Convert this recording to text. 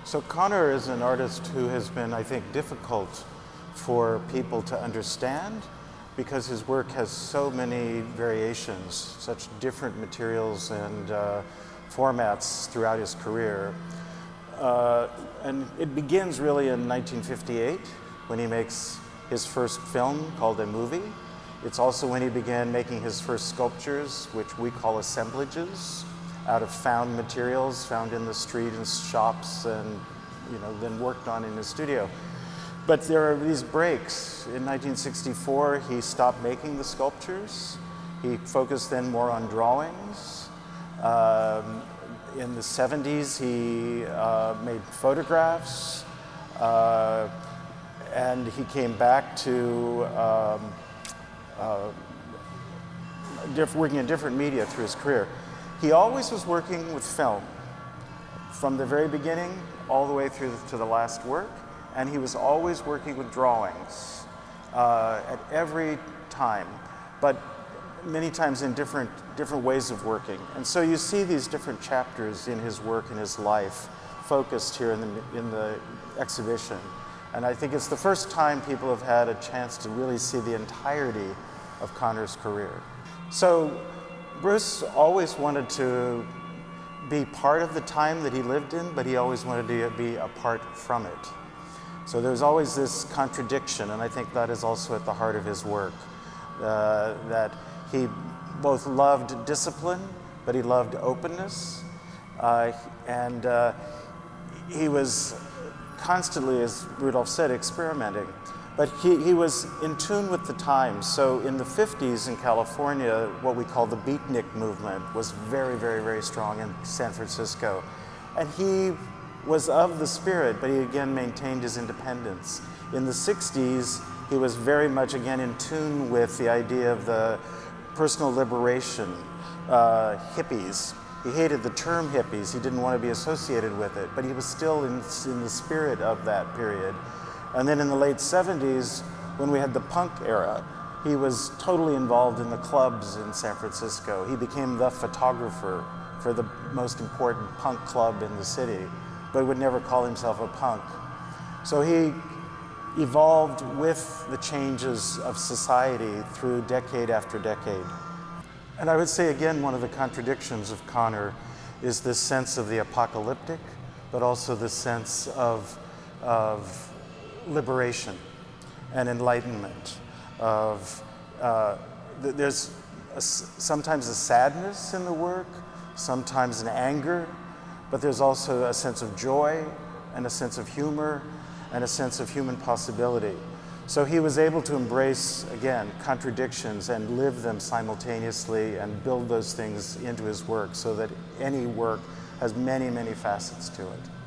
So Connor is an artist who has been, I think, difficult for people to understand because his work has so many variations, such different materials and formats throughout his career. And it begins really in 1958 when he makes his first film called A Movie. It's also when he began making his first sculptures, which we call assemblages, out of found materials found in the street and shops and then worked on in his studio. But there are these breaks. In 1964, he stopped making the sculptures. He focused then more on drawings. In the 70s, he made photographs, and he came back to working in different media through his career. He always was working with film, from the very beginning all the way through to the last work, and he was always working with drawings at every time, but many times in different ways of working. And so you see these different chapters in his work and his life focused here in the exhibition. And I think it's the first time people have had a chance to really see the entirety of Connor's career. So Bruce always wanted to be part of the time that he lived in, but he always wanted to be apart from it. So there's always this contradiction, and I think that is also at the heart of his work, that he both loved discipline, but he loved openness, and he was constantly, as Rudolph said, experimenting. But he was in tune with the times. So in the 50s in California, what we call the beatnik movement was very, very, very strong in San Francisco. And he was of the spirit, but he again maintained his independence. In the 60s, he was very much again in tune with the idea of the personal liberation, hippies. He hated the term hippies. He didn't want to be associated with it, but he was still in the spirit of that period. And then in the late 70s, when we had the punk era, he was totally involved in the clubs in San Francisco. He became the photographer for the most important punk club in the city, but would never call himself a punk. So he evolved with the changes of society through decade after decade. And I would say, again, one of the contradictions of Connor is this sense of the apocalyptic, but also this sense of liberation and enlightenment. There's sometimes a sadness in the work, sometimes an anger, but there's also a sense of joy and a sense of humor and a sense of human possibility. So he was able to embrace, again, contradictions and live them simultaneously and build those things into his work so that any work has many, many facets to it.